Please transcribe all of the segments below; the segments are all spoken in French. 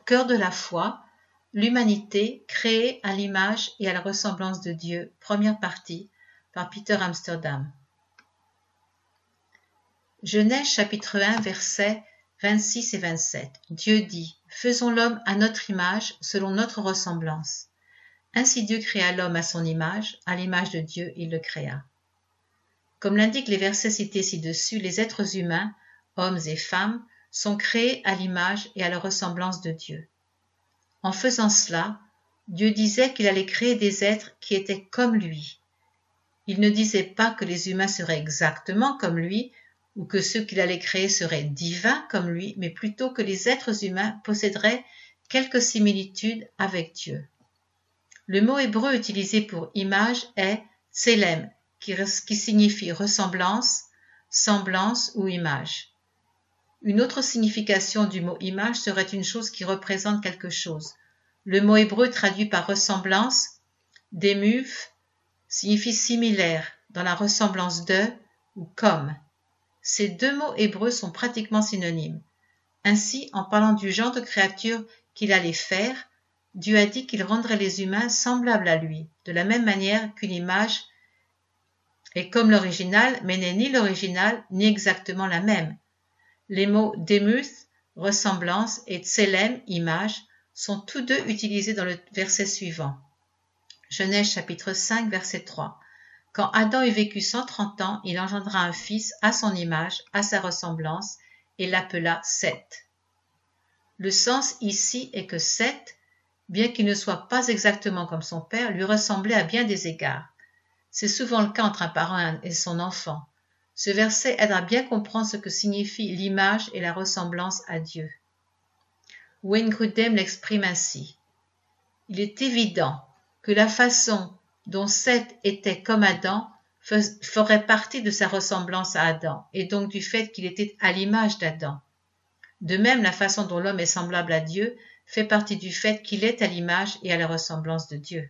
cœur de la foi, l'humanité créée à l'image et à la ressemblance de Dieu, première partie, par Peter Amsterdam. Genèse chapitre 1, versets 26 et 27. Dieu dit, « Faisons l'homme à notre image, selon notre ressemblance. » Ainsi Dieu créa l'homme à son image, à l'image de Dieu il le créa. Comme l'indiquent les versets cités ci-dessus, les êtres humains, hommes et femmes, sont créés à l'image et à la ressemblance de Dieu. En faisant cela, Dieu disait qu'il allait créer des êtres qui étaient comme lui. Il ne disait pas que les humains seraient exactement comme lui, ou que ceux qu'il allait créer seraient divins comme lui, mais plutôt que les êtres humains posséderaient quelques similitudes avec Dieu. Le mot hébreu utilisé pour image est tselem, qui signifie ressemblance, semblance ou image. Une autre signification du mot image serait une chose qui représente quelque chose. Le mot hébreu traduit par ressemblance, démuf, signifie similaire, dans la ressemblance de ou comme. Ces deux mots hébreux sont pratiquement synonymes. Ainsi, en parlant du genre de créature qu'il allait faire, Dieu a dit qu'il rendrait les humains semblables à lui, de la même manière qu'une image est comme l'original, mais n'est ni l'original ni exactement la même. Les mots démuth, ressemblance, et tselem, image, sont tous deux utilisés dans le verset suivant. Genèse chapitre 5, verset 3. Quand Adam eut vécu 130 ans, il engendra un fils à son image, à sa ressemblance, et l'appela Seth. Le sens ici est que Seth, bien qu'il ne soit pas exactement comme son père, lui ressemblait à bien des égards. C'est souvent le cas entre un parent et son enfant. Ce verset aide à bien comprendre ce que signifie l'image et la ressemblance à Dieu. Wayne Grudem l'exprime ainsi. Il est évident que la façon dont Seth était comme Adam ferait partie de sa ressemblance à Adam, et donc du fait qu'il était à l'image d'Adam. De même, la façon dont l'homme est semblable à Dieu fait partie du fait qu'il est à l'image et à la ressemblance de Dieu.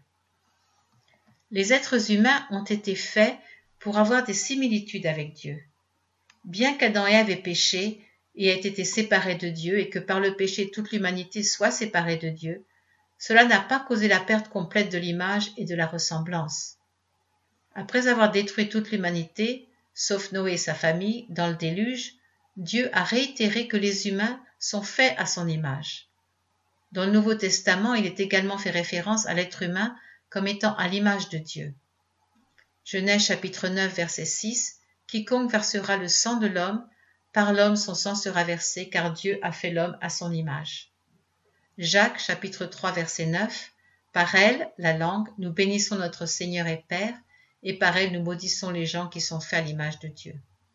Les êtres humains ont été faits pour avoir des similitudes avec Dieu. Bien qu'Adam et Ève aient péché et aient été séparés de Dieu et que par le péché toute l'humanité soit séparée de Dieu, cela n'a pas causé la perte complète de l'image et de la ressemblance. Après avoir détruit toute l'humanité, sauf Noé et sa famille, dans le déluge, Dieu a réitéré que les humains sont faits à son image. Dans le Nouveau Testament, il est également fait référence à l'être humain comme étant à l'image de Dieu. Genèse chapitre 9, verset 6, « Quiconque versera le sang de l'homme, par l'homme son sang sera versé, car Dieu a fait l'homme à son image. » Jacques chapitre 3, verset 9, « Par elle, la langue, nous bénissons notre Seigneur et Père, et par elle nous maudissons les gens qui sont faits à l'image de Dieu. »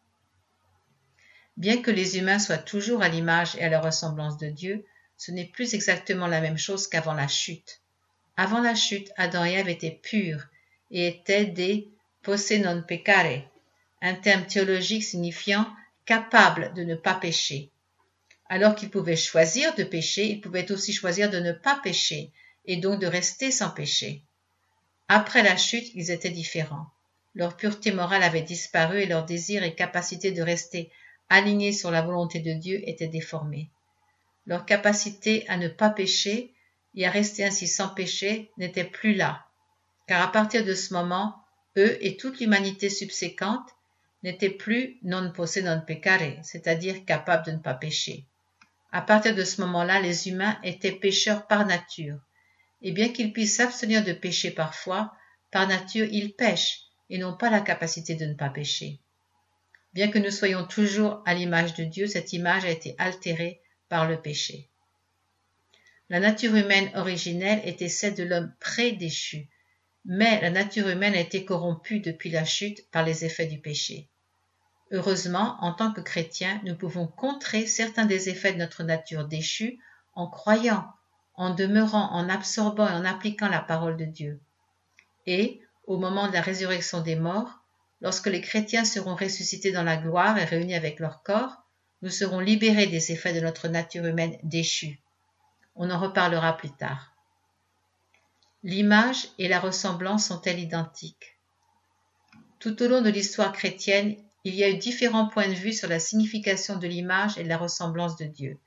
Bien que les humains soient toujours à l'image et à la ressemblance de Dieu, ce n'est plus exactement la même chose qu'avant la chute. Avant la chute, Adam et Ève étaient purs et étaient des posse non peccare, un terme théologique signifiant capable de ne pas pécher. Alors qu'ils pouvaient choisir de pécher, ils pouvaient aussi choisir de ne pas pécher et donc de rester sans péché. Après la chute, ils étaient différents. Leur pureté morale avait disparu et leur désir et capacité de rester alignés sur la volonté de Dieu étaient déformés. Leur capacité à ne pas pécher et à rester ainsi sans péché n'était plus là, car à partir de ce moment, eux et toute l'humanité subséquente n'étaient plus non posse non peccare, c'est-à-dire capables de ne pas pécher. À partir de ce moment-là, les humains étaient pécheurs par nature, et bien qu'ils puissent s'abstenir de pécher parfois, par nature ils pêchent et n'ont pas la capacité de ne pas pécher. Bien que nous soyons toujours à l'image de Dieu, cette image a été altérée par le péché. La nature humaine originelle était celle de l'homme pré-déchu, mais la nature humaine a été corrompue depuis la chute par les effets du péché. Heureusement, en tant que chrétiens, nous pouvons contrer certains des effets de notre nature déchue en croyant, en demeurant, en absorbant et en appliquant la parole de Dieu. Et, au moment de la résurrection des morts, lorsque les chrétiens seront ressuscités dans la gloire et réunis avec leur corps, nous serons libérés des effets de notre nature humaine déchue. On en reparlera plus tard. L'image et la ressemblance sont-elles identiques? Tout au long de l'histoire chrétienne, il y a eu différents points de vue sur la signification de l'image et de la ressemblance de Dieu.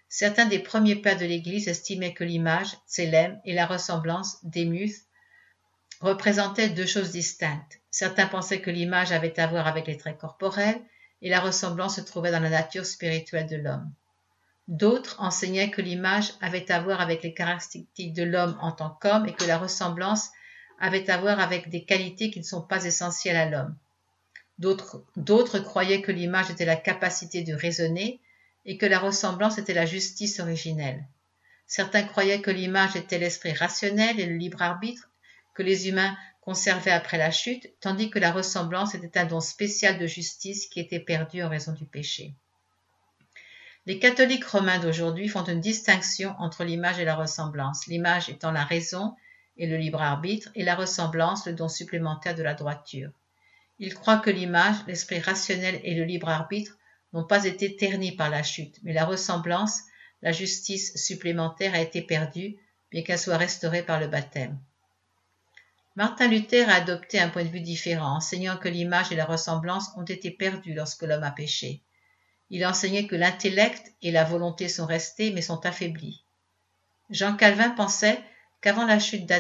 Certains des premiers pères de l'Église estimaient que l'image, Tselem, et la ressemblance, Demuth, représentaient deux choses distinctes. Certains pensaient que l'image avait à voir avec les traits corporels et la ressemblance se trouvait dans la nature spirituelle de l'homme. D'autres enseignaient que l'image avait à voir avec les caractéristiques de l'homme en tant qu'homme et que la ressemblance avait à voir avec des qualités qui ne sont pas essentielles à l'homme. D'autres croyaient que l'image était la capacité de raisonner et que la ressemblance était la justice originelle. Certains croyaient que l'image était l'esprit rationnel et le libre arbitre que les humains conservaient après la chute, tandis que la ressemblance était un don spécial de justice qui était perdu en raison du péché. Les catholiques romains d'aujourd'hui font une distinction entre l'image et la ressemblance, l'image étant la raison et le libre arbitre, et la ressemblance le don supplémentaire de la droiture. Ils croient que l'image, l'esprit rationnel et le libre arbitre n'ont pas été ternis par la chute, mais la ressemblance, la justice supplémentaire a été perdue, bien qu'elle soit restaurée par le baptême. Martin Luther a adopté un point de vue différent, enseignant que l'image et la ressemblance ont été perdues lorsque l'homme a péché. Il enseignait que l'intellect et la volonté sont restés, mais sont affaiblis. Jean Calvin pensait qu'avant la chute,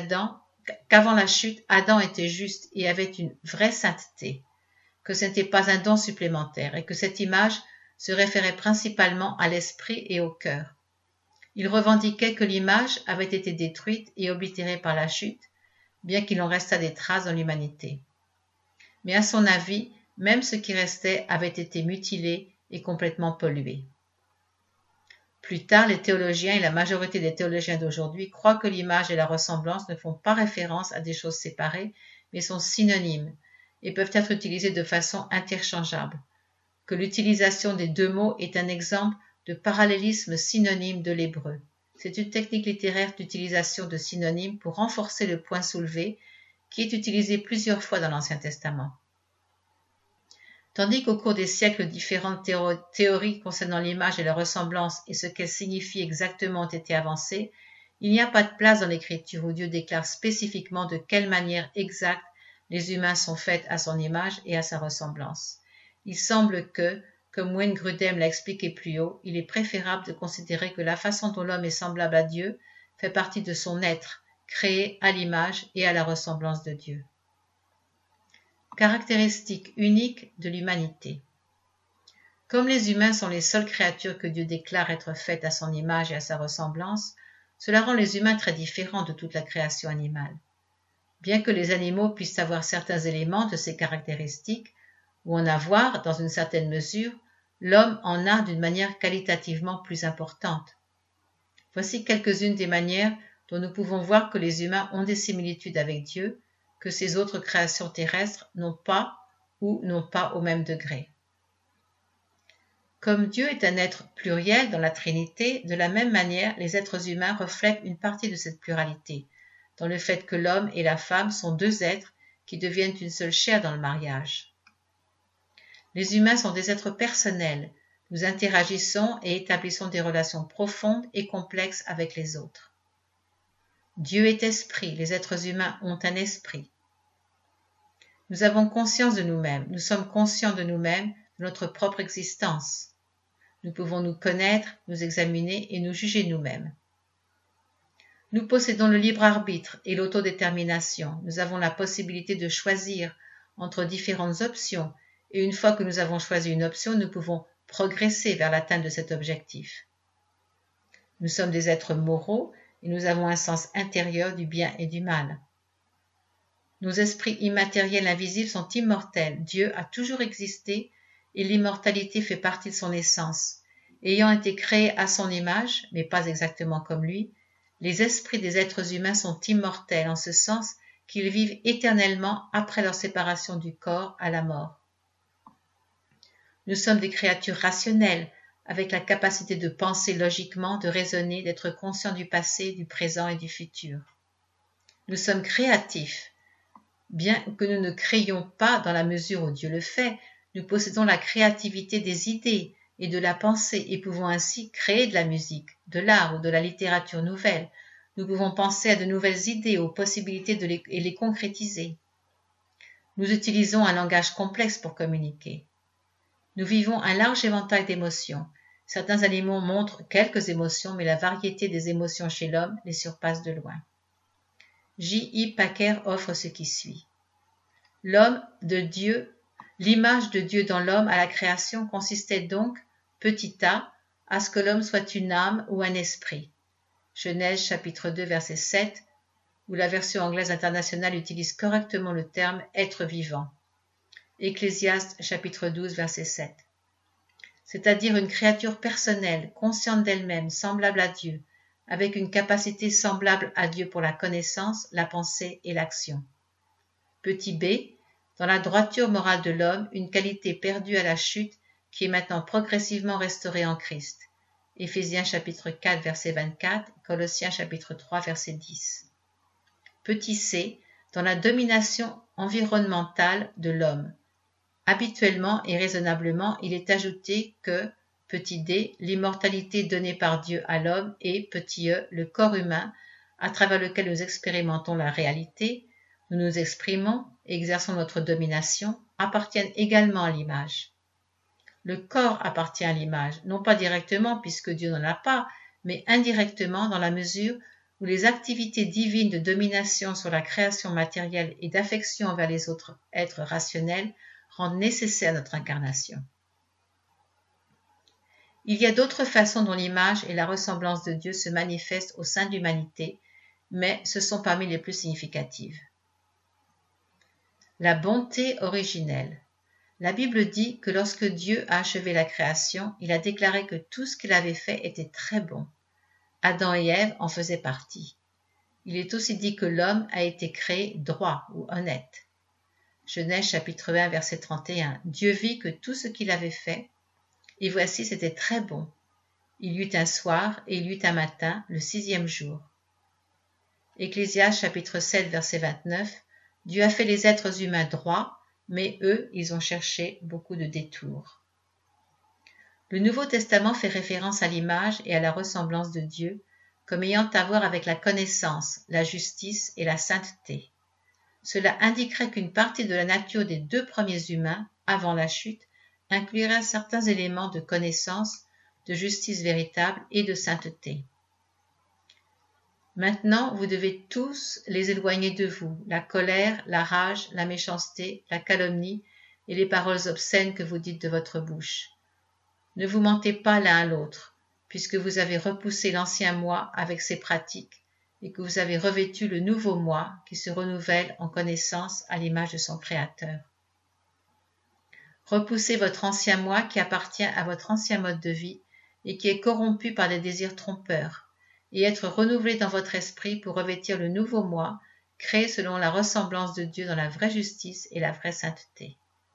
Adam était juste et avait une vraie sainteté, que ce n'était pas un don supplémentaire et que cette image se référait principalement à l'esprit et au cœur. Il revendiquait que l'image avait été détruite et oblitérée par la chute, bien qu'il en restât des traces dans l'humanité. Mais à son avis, même ce qui restait avait été mutilé et complètement pollué. Plus tard, les théologiens et la majorité des théologiens d'aujourd'hui croient que l'image et la ressemblance ne font pas référence à des choses séparées, mais sont synonymes et peuvent être utilisés de façon interchangeable, que l'utilisation des deux mots est un exemple de parallélisme synonyme de l'hébreu. C'est une technique littéraire d'utilisation de synonymes pour renforcer le point soulevé qui est utilisé plusieurs fois dans l'Ancien Testament. Tandis qu'au cours des siècles, différentes théories concernant l'image et la ressemblance et ce qu'elles signifient exactement ont été avancées, il n'y a pas de place dans l'Écriture où Dieu déclare spécifiquement de quelle manière exacte les humains sont faits à son image et à sa ressemblance. Il semble que, comme Wayne Grudem l'a expliqué plus haut, il est préférable de considérer que la façon dont l'homme est semblable à Dieu fait partie de son être, créé à l'image et à la ressemblance de Dieu. Caractéristiques uniques de l'humanité. Comme les humains sont les seules créatures que Dieu déclare être faites à son image et à sa ressemblance, cela rend les humains très différents de toute la création animale. Bien que les animaux puissent avoir certains éléments de ces caractéristiques, ou en avoir dans une certaine mesure, l'homme en a d'une manière qualitativement plus importante. Voici quelques-unes des manières dont nous pouvons voir que les humains ont des similitudes avec Dieu, que ces autres créations terrestres n'ont pas ou n'ont pas au même degré. Comme Dieu est un être pluriel dans la Trinité, de la même manière, les êtres humains reflètent une partie de cette pluralité, dans le fait que l'homme et la femme sont deux êtres qui deviennent une seule chair dans le mariage. Les humains sont des êtres personnels, nous interagissons et établissons des relations profondes et complexes avec les autres. Dieu est esprit, les êtres humains ont un esprit. Nous avons conscience de nous-mêmes, nous sommes conscients de nous-mêmes, de notre propre existence. Nous pouvons nous connaître, nous examiner et nous juger nous-mêmes. Nous possédons le libre arbitre et l'autodétermination. Nous avons la possibilité de choisir entre différentes options et une fois que nous avons choisi une option, nous pouvons progresser vers l'atteinte de cet objectif. Nous sommes des êtres moraux et nous avons un sens intérieur du bien et du mal. Nos esprits immatériels invisibles sont immortels. Dieu a toujours existé et l'immortalité fait partie de son essence. Ayant été créés à son image, mais pas exactement comme lui, les esprits des êtres humains sont immortels en ce sens qu'ils vivent éternellement après leur séparation du corps à la mort. Nous sommes des créatures rationnelles, avec la capacité de penser logiquement, de raisonner, d'être conscients du passé, du présent et du futur. Nous sommes créatifs. Bien que nous ne créions pas dans la mesure où Dieu le fait, nous possédons la créativité des idées et de la pensée et pouvons ainsi créer de la musique, de l'art ou de la littérature nouvelle. Nous pouvons penser à de nouvelles idées, aux possibilités et les concrétiser. Nous utilisons un langage complexe pour communiquer. Nous vivons un large éventail d'émotions. Certains animaux montrent quelques émotions, mais la variété des émotions chez l'homme les surpasse de loin. J.I. Packer offre ce qui suit. L'homme de Dieu, l'image de Dieu dans l'homme à la création consistait donc, petit a, à ce que l'homme soit une âme ou un esprit. Genèse chapitre 2 verset 7, où la version anglaise internationale utilise correctement le terme être vivant. Ecclésiaste chapitre 12 verset 7. C'est-à-dire une créature personnelle, consciente d'elle-même, semblable à Dieu, avec une capacité semblable à Dieu pour la connaissance, la pensée et l'action. Petit b, dans la droiture morale de l'homme, une qualité perdue à la chute qui est maintenant progressivement restaurée en Christ. Éphésiens chapitre 4 verset 24, Colossiens chapitre 3 verset 10. Petit c, dans la domination environnementale de l'homme. Habituellement et raisonnablement, il est ajouté que, petit d, l'immortalité donnée par Dieu à l'homme et, petit e, le corps humain, à travers lequel nous expérimentons la réalité, nous nous exprimons et exerçons notre domination, appartiennent également à l'image. Le corps appartient à l'image, non pas directement puisque Dieu n'en a pas, mais indirectement dans la mesure où les activités divines de domination sur la création matérielle et d'affection envers les autres êtres rationnels rendent nécessaire notre incarnation. Il y a d'autres façons dont l'image et la ressemblance de Dieu se manifestent au sein de l'humanité, mais ce sont parmi les plus significatives. La bonté originelle. La Bible dit que lorsque Dieu a achevé la création, il a déclaré que tout ce qu'il avait fait était très bon. Adam et Ève en faisaient partie. Il est aussi dit que l'homme a été créé droit ou honnête. Genèse chapitre 1 verset 31. Dieu vit que tout ce qu'il avait fait, et voici c'était très bon. Il y eut un soir et il y eut un matin, le 6e jour. Ecclésiaste chapitre 7 verset 29. Dieu a fait les êtres humains droits, mais eux, ils ont cherché beaucoup de détours. Le Nouveau Testament fait référence à l'image et à la ressemblance de Dieu comme ayant à voir avec la connaissance, la justice et la sainteté. Cela indiquerait qu'une partie de la nature des deux premiers humains, avant la chute, inclurait certains éléments de connaissance, de justice véritable et de sainteté. Maintenant, vous devez tous les éloigner de vous, la colère, la rage, la méchanceté, la calomnie et les paroles obscènes que vous dites de votre bouche. Ne vous mentez pas l'un à l'autre, puisque vous avez repoussé l'ancien moi avec ses pratiques et que vous avez revêtu le nouveau moi qui se renouvelle en connaissance à l'image de son Créateur. Repoussez votre ancien moi qui appartient à votre ancien mode de vie et qui est corrompu par des désirs trompeurs, et être renouvelé dans votre esprit pour revêtir le nouveau moi, créé selon la ressemblance de Dieu dans la vraie justice et la vraie sainteté.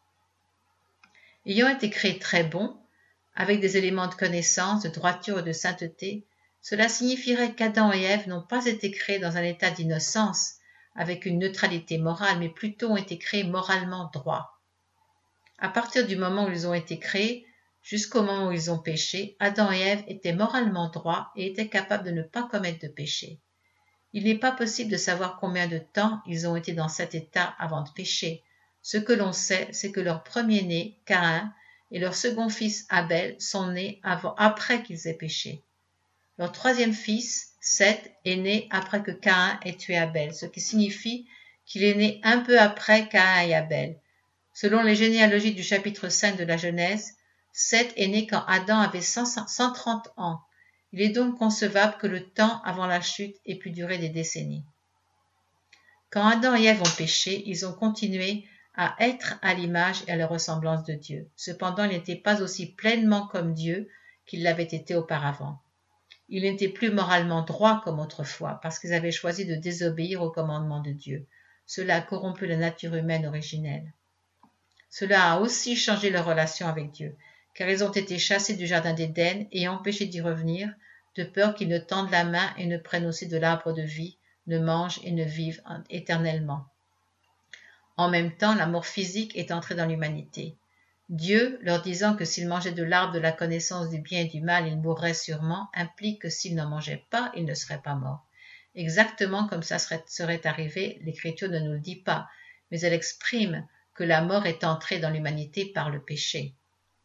Ayant été créé très bon, avec des éléments de connaissance, de droiture et de sainteté, cela signifierait qu'Adam et Ève n'ont pas été créés dans un état d'innocence, avec une neutralité morale, mais plutôt ont été créés moralement droits. À partir du moment où ils ont été créés, jusqu'au moment où ils ont péché, Adam et Ève étaient moralement droits et étaient capables de ne pas commettre de péché. Il n'est pas possible de savoir combien de temps ils ont été dans cet état avant de pécher. Ce que l'on sait, c'est que leur premier-né, Caïn, et leur second fils, Abel, sont nés après qu'ils aient péché. Leur troisième fils, Seth, est né après que Caïn ait tué Abel, ce qui signifie qu'il est né un peu après Caïn et Abel. Selon les généalogies du chapitre 5 de la Genèse, Seth est né quand Adam avait 130 ans. Il est donc concevable que le temps avant la chute ait pu durer des décennies. Quand Adam et Ève ont péché, ils ont continué à être à l'image et à la ressemblance de Dieu. Cependant, ils n'étaient pas aussi pleinement comme Dieu qu'ils l'avaient été auparavant. Ils n'étaient plus moralement droits comme autrefois, parce qu'ils avaient choisi de désobéir au commandement de Dieu. Cela a corrompu la nature humaine originelle. Cela a aussi changé leur relation avec Dieu, car ils ont été chassés du jardin d'Éden et empêchés d'y revenir, de peur qu'ils ne tendent la main et ne prennent aussi de l'arbre de vie, ne mangent et ne vivent éternellement. En même temps, la mort physique est entrée dans l'humanité. Dieu, leur disant que s'ils mangeaient de l'arbre de la connaissance du bien et du mal, ils mourraient sûrement, implique que s'ils n'en mangeaient pas, ils ne seraient pas morts. Exactement comme ça serait arrivé, l'Écriture ne nous le dit pas, mais elle exprime que la mort est entrée dans l'humanité par le péché.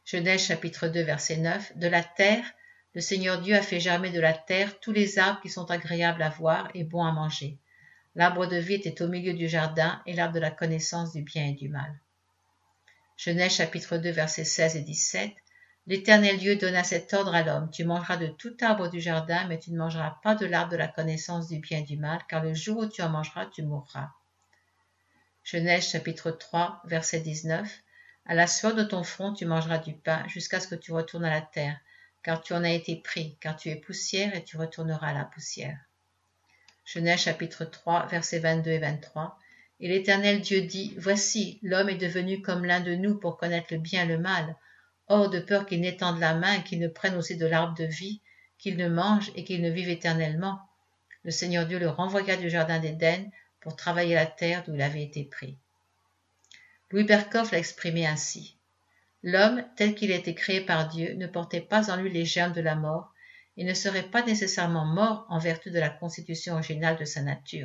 Genèse chapitre 2 verset 9, de la terre, le Seigneur Dieu a fait germer de la terre tous les arbres qui sont agréables à voir et bons à manger. L'arbre de vie était au milieu du jardin et l'arbre de la connaissance du bien et du mal. Genèse chapitre 2 versets 16 et 17, l'Éternel Dieu donna cet ordre à l'homme, tu mangeras de tout arbre du jardin, mais tu ne mangeras pas de l'arbre de la connaissance du bien et du mal, car le jour où tu en mangeras, tu mourras. Genèse chapitre 3 verset 19, à la sueur de ton front tu mangeras du pain jusqu'à ce que tu retournes à la terre, car tu en as été pris, car tu es poussière et tu retourneras à la poussière. Genèse chapitre 3 versets 22 et 23, et l'Éternel Dieu dit, voici, l'homme est devenu comme l'un de nous pour connaître le bien et le mal. Or, de peur qu'il n'étende la main et qu'il ne prenne aussi de l'arbre de vie, qu'il ne mange et qu'il ne vive éternellement, le Seigneur Dieu le renvoya du jardin d'Éden pour travailler la terre d'où il avait été pris. Louis Berkhof l'a exprimé ainsi. L'homme, tel qu'il a été créé par Dieu, ne portait pas en lui les germes de la mort et ne serait pas nécessairement mort en vertu de la constitution originale de sa nature.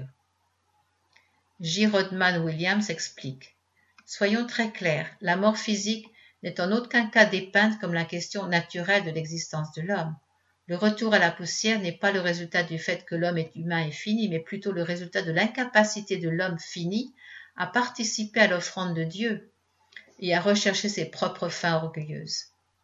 J. Rodman Williams explique. Soyons très clairs, la mort physique n'est en aucun cas dépeinte comme la question naturelle de l'existence de l'homme. Le retour à la poussière n'est pas le résultat du fait que l'homme est humain et fini, mais plutôt le résultat de l'incapacité de l'homme fini à participer à l'offrande de Dieu et à rechercher ses propres fins orgueilleuses.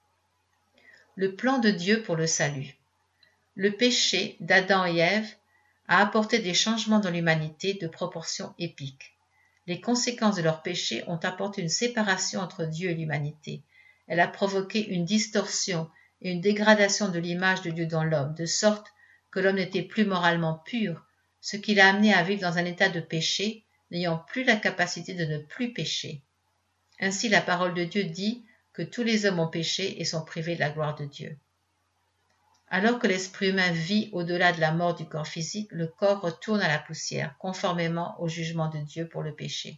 Le plan de Dieu pour le salut. Le péché d'Adam et Ève a apporté des changements dans l'humanité de proportions épiques. Les conséquences de leur péché ont apporté une séparation entre Dieu et l'humanité. Elle a provoqué une distorsion et une dégradation de l'image de Dieu dans l'homme, de sorte que l'homme n'était plus moralement pur, ce qui l'a amené à vivre dans un état de péché, n'ayant plus la capacité de ne plus pécher. Ainsi la parole de Dieu dit que tous les hommes ont péché et sont privés de la gloire de Dieu. Alors que l'esprit humain vit au-delà de la mort du corps physique, le corps retourne à la poussière, conformément au jugement de Dieu pour le péché.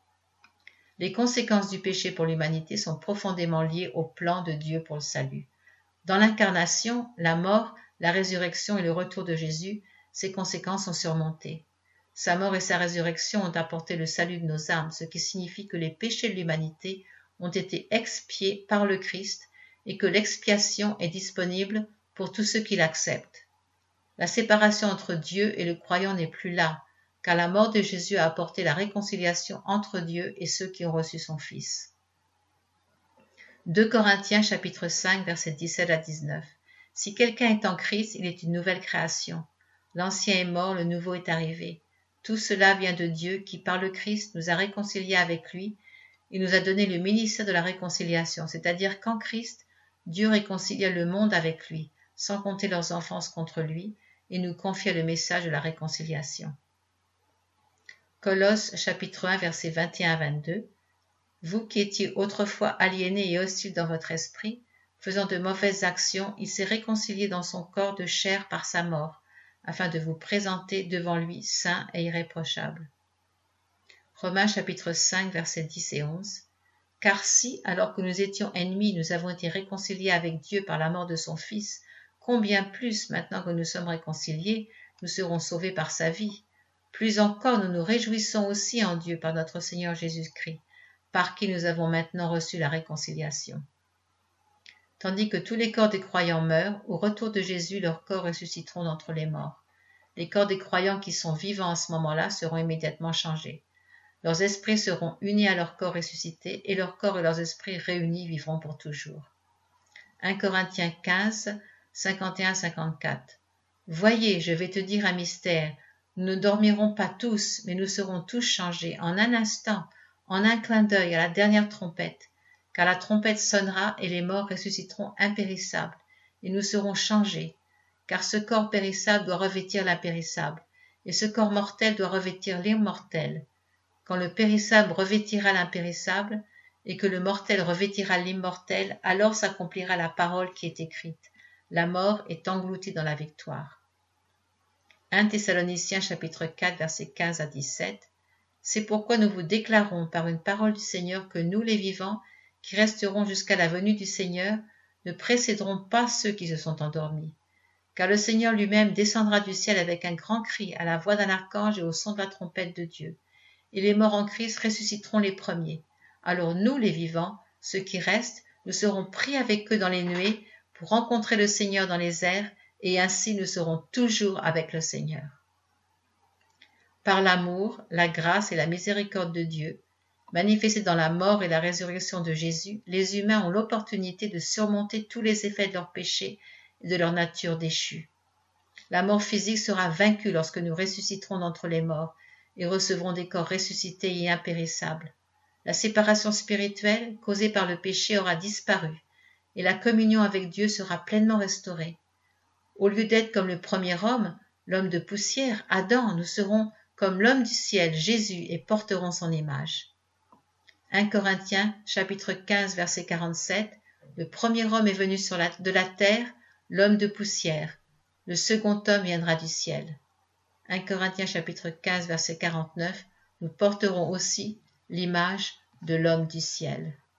Les conséquences du péché pour l'humanité sont profondément liées au plan de Dieu pour le salut. Dans l'incarnation, la mort, la résurrection et le retour de Jésus, ces conséquences sont surmontées. Sa mort et sa résurrection ont apporté le salut de nos âmes, ce qui signifie que les péchés de l'humanité ont été expiés par le Christ et que l'expiation est disponible pour tous ceux qui l'acceptent. La séparation entre Dieu et le croyant n'est plus là, car la mort de Jésus a apporté la réconciliation entre Dieu et ceux qui ont reçu son Fils. 2 Corinthiens chapitre 5 versets 17 à 19. Si quelqu'un est en Christ, il est une nouvelle création. L'ancien est mort, le nouveau est arrivé. Tout cela vient de Dieu qui, par le Christ, nous a réconciliés avec lui et nous a donné le ministère de la réconciliation, c'est-à-dire qu'en Christ, Dieu réconcilia le monde avec lui, sans compter leurs offenses contre lui, et nous confia le message de la réconciliation. Colosses chapitre 1 versets 21 à 22. Vous qui étiez autrefois aliénés et hostiles dans votre esprit, faisant de mauvaises actions, il s'est réconcilié dans son corps de chair par sa mort, afin de vous présenter devant lui saints et irréprochables. Romains chapitre 5 versets 10 et 11. Car si, alors que nous étions ennemis, nous avons été réconciliés avec Dieu par la mort de son Fils, combien plus, maintenant que nous sommes réconciliés, nous serons sauvés par sa vie. Plus encore, nous nous réjouissons aussi en Dieu par notre Seigneur Jésus-Christ, par qui nous avons maintenant reçu la réconciliation. Tandis que tous les corps des croyants meurent, au retour de Jésus, leurs corps ressusciteront d'entre les morts. Les corps des croyants qui sont vivants à ce moment-là seront immédiatement changés. Leurs esprits seront unis à leurs corps ressuscités, et leurs corps et leurs esprits réunis vivront pour toujours. 1 Corinthiens 15, 51-54. Voyez, je vais te dire un mystère. Nous ne dormirons pas tous, mais nous serons tous changés en un instant, en un clin d'œil, à la dernière trompette. Car la trompette sonnera et les morts ressusciteront impérissables, et nous serons changés. Car ce corps périssable doit revêtir l'impérissable, et ce corps mortel doit revêtir l'immortel. Quand le périssable revêtira l'impérissable, et que le mortel revêtira l'immortel, alors s'accomplira la parole qui est écrite. La mort est engloutie dans la victoire. 1 Thessaloniciens chapitre 4 versets 15 à 17. C'est pourquoi nous vous déclarons par une parole du Seigneur que nous les vivants, qui resteront jusqu'à la venue du Seigneur, ne précéderont pas ceux qui se sont endormis. Car le Seigneur lui-même descendra du ciel avec un grand cri, à la voix d'un archange et au son de la trompette de Dieu. Et les morts en Christ ressusciteront les premiers. Alors nous, les vivants, ceux qui restent, nous serons pris avec eux dans les nuées pour rencontrer le Seigneur dans les airs, et ainsi nous serons toujours avec le Seigneur. Par l'amour, la grâce et la miséricorde de Dieu, manifestées dans la mort et la résurrection de Jésus, les humains ont l'opportunité de surmonter tous les effets de leur péché et de leur nature déchue. La mort physique sera vaincue lorsque nous ressusciterons d'entre les morts et recevrons des corps ressuscités et impérissables. La séparation spirituelle causée par le péché aura disparu et la communion avec Dieu sera pleinement restaurée. Au lieu d'être comme le premier homme, l'homme de poussière, Adam, nous serons comme l'homme du ciel, Jésus, et porterons son image. 1 Corinthiens, chapitre 15, verset 47, le premier homme est venu de la terre, l'homme de poussière. Le second homme viendra du ciel. 1 Corinthiens, chapitre 15, verset 49, nous porterons aussi l'image de l'homme du ciel.